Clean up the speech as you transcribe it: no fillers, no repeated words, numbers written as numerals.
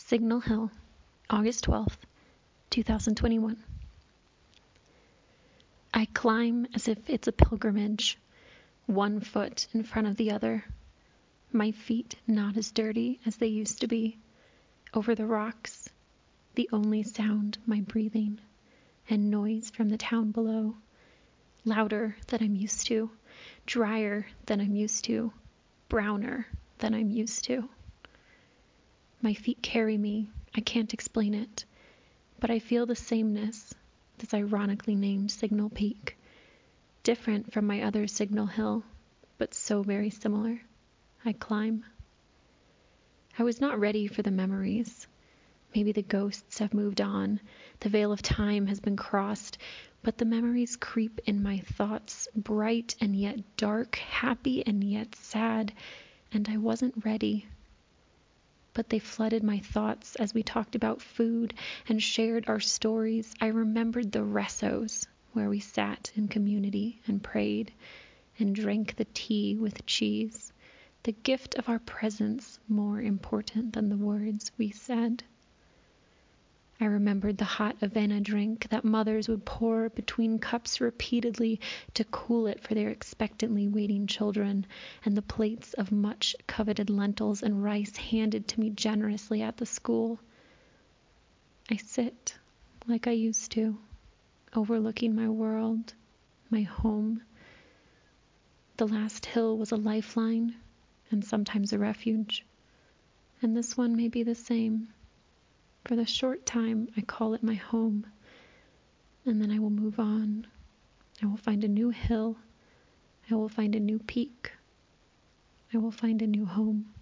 Signal Hill, August 12th, 2021. I climb as if it's a pilgrimage, one foot in front of the other, my feet not as dirty as they used to be, over the rocks, the only sound my breathing, and noise from the town below, louder than I'm used to, drier than I'm used to, browner than I'm used to. My feet carry me, I can't explain it, but I feel the sameness, this ironically named Signal Peak, different from my other Signal Hill, but so very similar. I climb. I was not ready for the memories. Maybe the ghosts have moved on, the veil of time has been crossed, but the memories creep in my thoughts, bright and yet dark, happy and yet sad, and I wasn't ready. But they flooded my thoughts as we talked about food and shared our stories. I remembered the resos where we sat in community and prayed and drank the tea with cheese, the gift of our presence more important than the words we said. I remembered the hot Avena drink that mothers would pour between cups repeatedly to cool it for their expectantly waiting children, and the plates of much coveted lentils and rice handed to me generously at the school. I sit like I used to, overlooking my world, my home. The last hill was a lifeline and sometimes a refuge, and this one may be the same. For the short time, I call it my home, and then I will move on. I will find a new hill. I will find a new peak. I will find a new home.